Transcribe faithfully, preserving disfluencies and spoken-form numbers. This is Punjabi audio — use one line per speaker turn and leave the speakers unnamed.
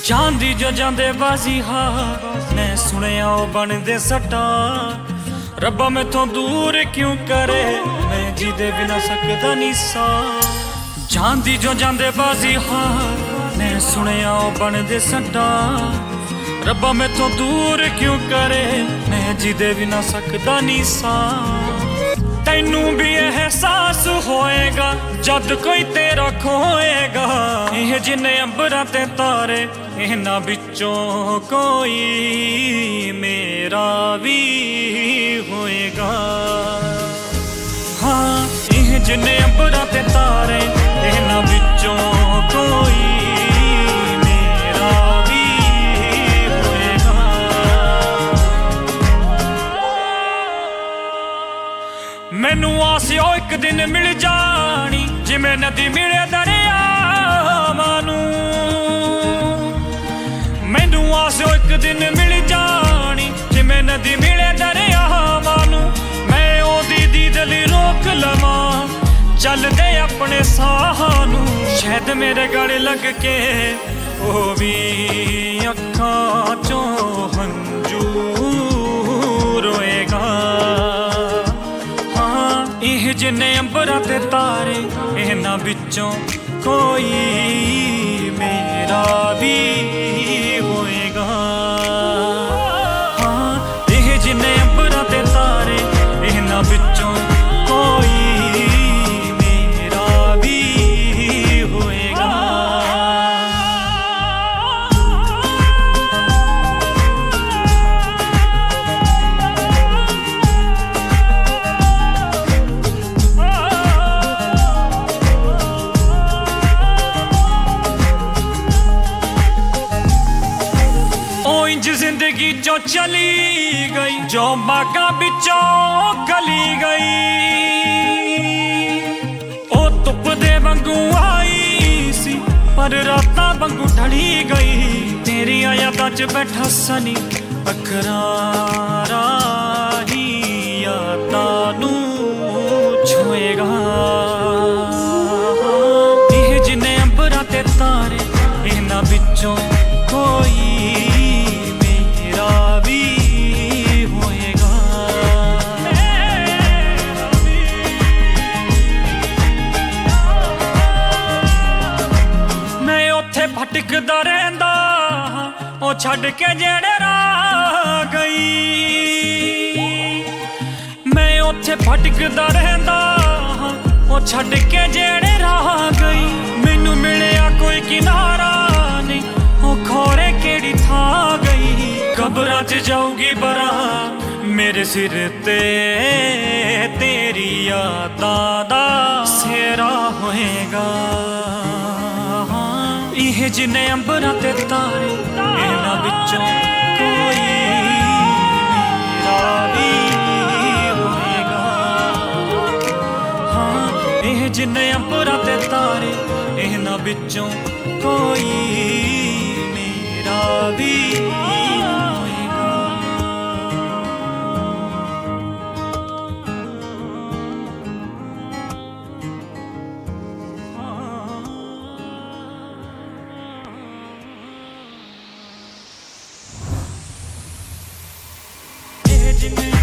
ਜਾਂਦੀ ਜੋ ਜਾਂਦੇ ਬਾਜ਼ੀ ਹਾਰ ਮੈਂ ਸੁਣਿਆ ਉਹ ਬਣਦੇ ਸੱਟਾ ਰੱਬਾ ਮੈਥੋਂ ਦੂਰ ਕਿਉਂ ਕਰੇ ਮੈਂ ਜਿਹਦੇ ਬਿਨਾ ਸਕਦਾ ਨਹੀਂ ਸਾ ਜਾਂਦੀ ਜੋ ਜਾਂਦੇ ਬਾਜ਼ੀ ਹਾਰ ਮੈਂ ਸੁਣਿਆ ਉਹ ਬਣਦੇ ਸੱਟਾ ਰੱਬਾ ਮੈਥੋਂ ਦੂਰ ਕਿਉਂ ਕਰੇ ਮੈਂ ਜਿਹਦੇ ਬਿਨਾ ਸਕਦਾ ਨਹੀਂ ਸਾ ਤੈਨੂੰ ਵੀ ਅਹਿਸਾਸ ਹੋਏਗਾ ਜਦ ਕੋਈ ਤੇਰਾ ਖੋਏਗਾ ਇਹ ਜਿੰਨੇ ਅੰਬਰਾਂ ਤੇ ਤਾਰੇ ਇਹਨਾਂ ਵਿੱਚੋਂ ਕੋਈ ਮੇਰਾ ਵੀ ਹੋਏਗਾ ਹਾਂ ਇਹ ਜਿੰਨੇ ਅੰਬਰਾਂ ਤੇ ਤਾਰੇ ਇਹਨਾਂ ਵਿੱਚੋਂ ਕੋਈ ਮੇਰਾ ਵੀ ਹੋਏਗਾ ਮੈਨੂੰ ਆਸਿਓ ਇੱਕ ਦਿਨ ਮਿਲ ਜਾਣੀ ਜਿਵੇਂ ਨਦੀ ਮਿਲੇ ਦਰਿਆਵਾਂ ਨੂੰ ਮੈਨੂੰ ਆਸਿਓ ਇੱਕ ਦਿਨ ਮਿਲ ਜਾਣੀ ਜਿਵੇਂ ਨਦੀ ਮਿਲੇ ਦਰਿਆਵਾਂ ਨੂੰ ਮੈਂ ਉਹਦੀ ਦੀਦ ਲਈ ਰੋਕ ਲਵਾਂ ਚੱਲਦੇ ਆਪਣੇ ਸਾਹਾਂ ਨੂੰ ਸ਼ਾਇਦ ਮੇਰੇ ਗਲੇ ਲੱਗ ਕੇ ਉਹ ਵੀ ਅੱਖਾਂ ਚੋਂ ਹੰਝੂ ਰੋਏਗਾ ਹਾਂ ਇਹ ਜਿੰਨੇ ਅੰਬਰਾਂ ਤੇ ਤਾਰੇ ਇਹਨਾਂ ਵਿੱਚੋਂ ਕੋਈ ਮੇਰਾ ਵੀ ਹੋਏਗਾ ਹਾਂ ਇਹ ਜਿੰਨੇ ਅੰਬਰਾਂ ਤੇ ਤਾਰੇ ਇਹਨਾਂ ਵਿੱਚੋਂ ਕੋਈ ਮੇਰਾ ਵੀ ਹੋਏਗਾ जिंदगी जो चली गई जो बागा बिचों गली गई ओ धुप दे वांगू आई सी पर रातां वांगू ढली गई तेरी यादां च बैठा सनी अखरां राही यादां नूं छुएगा इह जिन्ने अंबरां ते तारे इन्हां विचों कोई भटकदा रहिंदा ओ छड्ड के जेड़े राह गई मैं ओथे भटकदा रहिंदा ओ छड्ड के जेड़े राह गई मैनू मिलिया कोई किनारा नहीं ओ खोरे केड़ी था गई कब्रां च जाऊगी बरा मेरे सिर ते तेरी यादां दा सेरा होएगा इह जिन्ने अंबरां ते तारे इन्हां विचों कोई मेरा भी होएगा हाँ इह जिन्ने अंबरां ते तारे इन्हां विचों कोई मेरा भी जिन्ने